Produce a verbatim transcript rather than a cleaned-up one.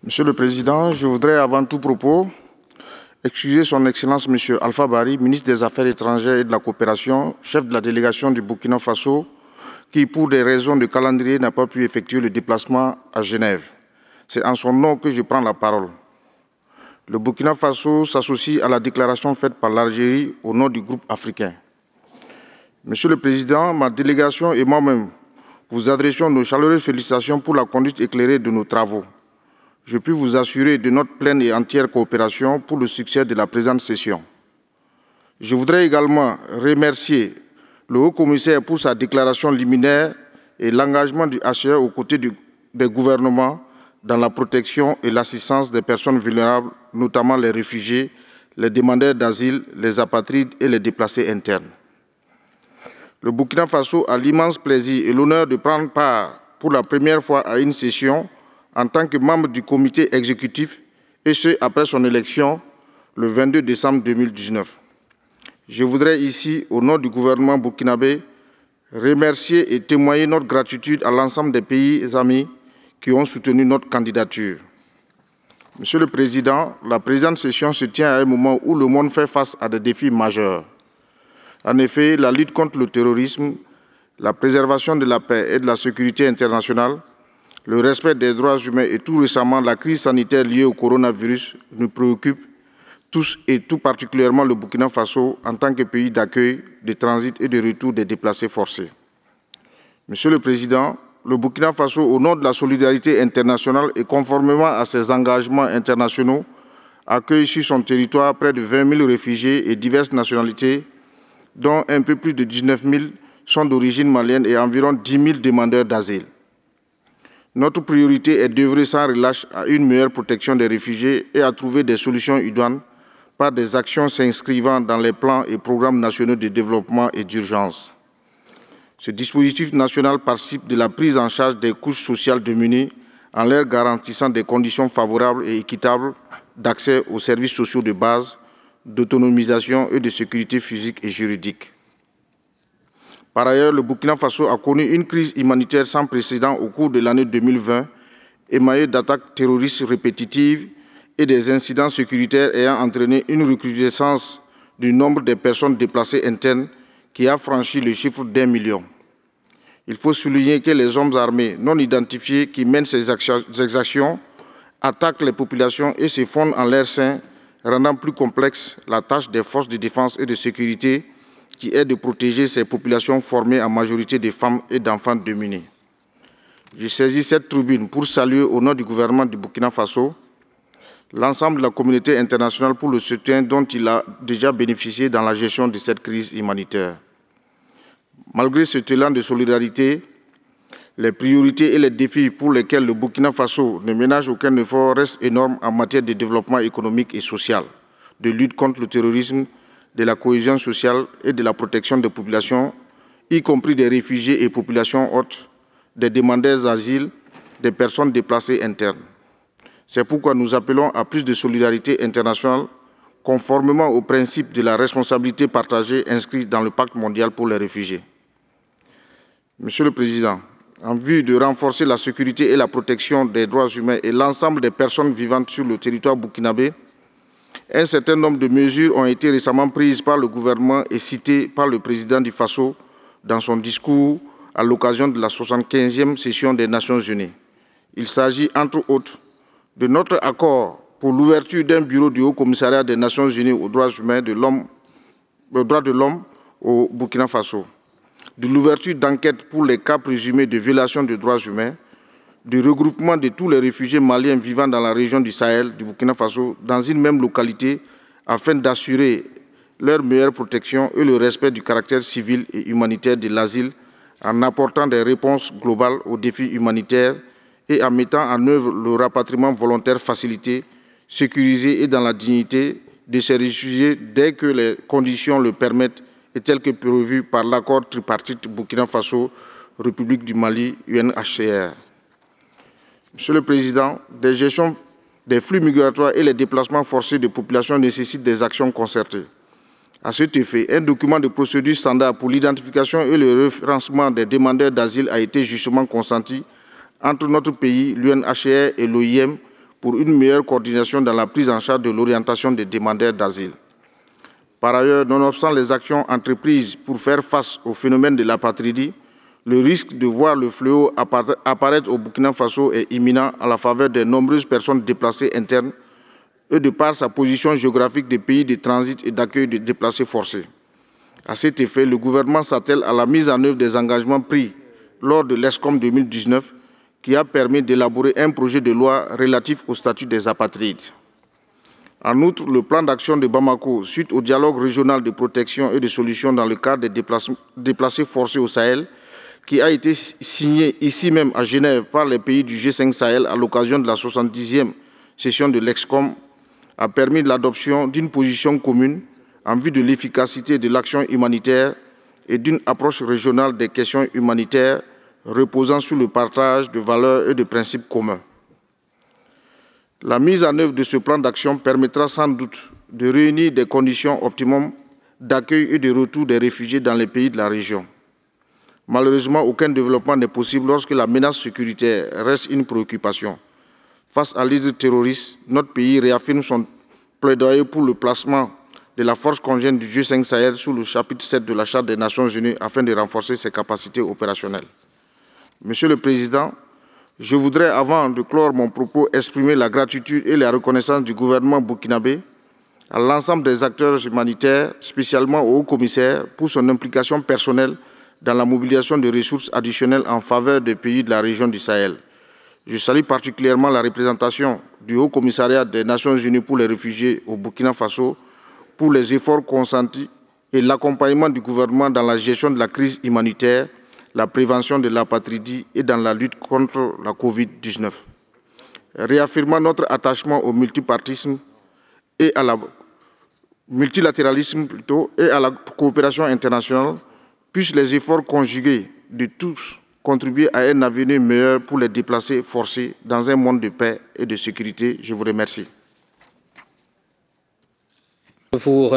Monsieur le Président, je voudrais avant tout propos excuser son Excellence M. Alpha Bari, ministre des Affaires étrangères et de la coopération, chef de la délégation du Burkina Faso, qui, pour des raisons de calendrier, n'a pas pu effectuer le déplacement à Genève. C'est en son nom que je prends la parole. Le Burkina Faso s'associe à la déclaration faite par l'Algérie au nom du groupe africain. Monsieur le Président, ma délégation et moi-même vous adressons nos chaleureuses félicitations pour la conduite éclairée de nos travaux. Je puis vous assurer de notre pleine et entière coopération pour le succès de la présente session. Je voudrais également remercier le haut-commissaire pour sa déclaration liminaire et l'engagement du H C R aux côtés du, des gouvernements dans la protection et l'assistance des personnes vulnérables, notamment les réfugiés, les demandeurs d'asile, les apatrides et les déplacés internes. Le Burkina Faso a l'immense plaisir et l'honneur de prendre part pour la première fois à une session en tant que membre du comité exécutif, et ce, après son élection le vingt-deux décembre deux mille dix-neuf. Je voudrais ici, au nom du gouvernement burkinabé, remercier et témoigner notre gratitude à l'ensemble des pays amis qui ont soutenu notre candidature. Monsieur le Président, la présente session se tient à un moment où le monde fait face à des défis majeurs. En effet, la lutte contre le terrorisme, la préservation de la paix et de la sécurité internationale, le respect des droits humains et tout récemment la crise sanitaire liée au coronavirus nous préoccupent tous et tout particulièrement le Burkina Faso en tant que pays d'accueil, de transit et de retour des déplacés forcés. Monsieur le Président, le Burkina Faso, au nom de la solidarité internationale et conformément à ses engagements internationaux, accueille sur son territoire près de vingt mille réfugiés et diverses nationalités, dont un peu plus de dix-neuf mille sont d'origine malienne et environ dix mille demandeurs d'asile. Notre priorité est d'œuvrer sans relâche à une meilleure protection des réfugiés et à trouver des solutions idoines par des actions s'inscrivant dans les plans et programmes nationaux de développement et d'urgence. Ce dispositif national participe de la prise en charge des couches sociales démunies en leur garantissant des conditions favorables et équitables d'accès aux services sociaux de base, d'autonomisation et de sécurité physique et juridique. Par ailleurs, le Burkina Faso a connu une crise humanitaire sans précédent au cours de l'année deux mille vingt, émaillée d'attaques terroristes répétitives et des incidents sécuritaires ayant entraîné une recrudescence du nombre de personnes déplacées internes qui a franchi le chiffre d'un million. Il faut souligner que les hommes armés non identifiés qui mènent ces exactions attaquent les populations et se fondent en leur sein, rendant plus complexe la tâche des forces de défense et de sécurité qui est de protéger ces populations formées en majorité de femmes et d'enfants démunis. Je saisis cette tribune pour saluer au nom du gouvernement du Burkina Faso l'ensemble de la communauté internationale pour le soutien dont il a déjà bénéficié dans la gestion de cette crise humanitaire. Malgré cet élan de solidarité, les priorités et les défis pour lesquels le Burkina Faso ne ménage aucun effort restent énormes en matière de développement économique et social, de lutte contre le terrorisme, de la cohésion sociale et de la protection des populations, y compris des réfugiés et populations hautes, des demandeurs d'asile, des personnes déplacées internes. C'est pourquoi nous appelons à plus de solidarité internationale, conformément au principe de la responsabilité partagée inscrit dans le Pacte mondial pour les réfugiés. Monsieur le Président, en vue de renforcer la sécurité et la protection des droits humains et l'ensemble des personnes vivantes sur le territoire burkinabé, un certain nombre de mesures ont été récemment prises par le gouvernement et citées par le président du Faso dans son discours à l'occasion de la soixante-quinzième session des Nations Unies. Il s'agit, entre autres, de notre accord pour l'ouverture d'un bureau du Haut-Commissariat des Nations Unies aux droits humains de l'homme, aux droits de l'homme au Burkina Faso, de l'ouverture d'enquêtes pour les cas présumés de violation des droits humains, du regroupement de tous les réfugiés maliens vivant dans la région du Sahel, du Burkina Faso, dans une même localité, afin d'assurer leur meilleure protection et le respect du caractère civil et humanitaire de l'asile, en apportant des réponses globales aux défis humanitaires et en mettant en œuvre le rapatriement volontaire facilité, sécurisé et dans la dignité de ces réfugiés dès que les conditions le permettent et tel que prévu par l'accord tripartite Burkina Faso, République du Mali, U N H C R. Monsieur le Président, des gestions des flux migratoires et les déplacements forcés de populations nécessitent des actions concertées. À cet effet, un document de procédure standard pour l'identification et le référencement des demandeurs d'asile a été justement consenti entre notre pays, l'U N H C R et l'O I M pour une meilleure coordination dans la prise en charge de l'orientation des demandeurs d'asile. Par ailleurs, nonobstant les actions entreprises pour faire face au phénomène de l'apatridie, le risque de voir le fléau apparaître au Burkina Faso est imminent à la faveur de nombreuses personnes déplacées internes et de par sa position géographique des pays de transit et d'accueil de déplacés forcés. À cet effet, le gouvernement s'attelle à la mise en œuvre des engagements pris lors de l'ESCOM deux mille dix-neuf qui a permis d'élaborer un projet de loi relatif au statut des apatrides. En outre, le plan d'action de Bamako, suite au dialogue régional de protection et de solutions dans le cadre des déplacés forcés au Sahel, qui a été signé ici même à Genève par les pays du G cinq Sahel à l'occasion de la soixante-dixième session de l'ESCOM, a permis l'adoption d'une position commune en vue de l'efficacité de l'action humanitaire et d'une approche régionale des questions humanitaires reposant sur le partage de valeurs et de principes communs. La mise en œuvre de ce plan d'action permettra sans doute de réunir des conditions optimum d'accueil et de retour des réfugiés dans les pays de la région. Malheureusement, aucun développement n'est possible lorsque la menace sécuritaire reste une préoccupation. Face à l'hydre terroriste, notre pays réaffirme son plaidoyer pour le placement de la force conjointe du G cinq Sahel sous le chapitre sept de la Charte des Nations Unies afin de renforcer ses capacités opérationnelles. Monsieur le Président, je voudrais, avant de clore mon propos, exprimer la gratitude et la reconnaissance du gouvernement burkinabé à l'ensemble des acteurs humanitaires, spécialement au haut-commissaire, pour son implication personnelle dans la mobilisation de ressources additionnelles en faveur des pays de la région du Sahel. Je salue particulièrement la représentation du Haut-Commissariat des Nations Unies pour les réfugiés au Burkina Faso pour les efforts consentis et l'accompagnement du gouvernement dans la gestion de la crise humanitaire, la prévention de l'apatridie et dans la lutte contre la COVID dix-neuf. Réaffirmant notre attachement au multipartisme et à la multilatéralisme plutôt et à la coopération internationale, puissent les efforts conjugués de tous contribuer à un avenir meilleur pour les déplacés forcés dans un monde de paix et de sécurité. Je vous remercie.